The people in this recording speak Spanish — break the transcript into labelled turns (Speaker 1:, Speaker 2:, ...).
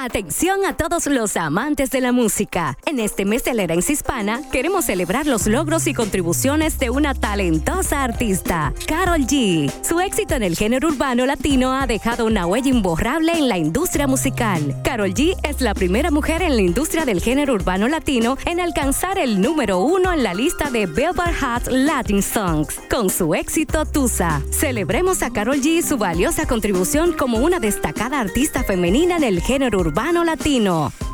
Speaker 1: Atención a todos los amantes de la música. En este mes de la herencia hispana, queremos celebrar los logros y contribuciones de una talentosa artista, Karol G. Su éxito en el género urbano latino ha dejado una huella imborrable en la industria musical. Karol G es la primera mujer en la industria del género urbano latino en alcanzar el número 1 en la lista de Billboard Hot Latin Songs, con su éxito Tusa. Celebremos a Karol G y su valiosa contribución como una destacada artista femenina en el género urbano latino.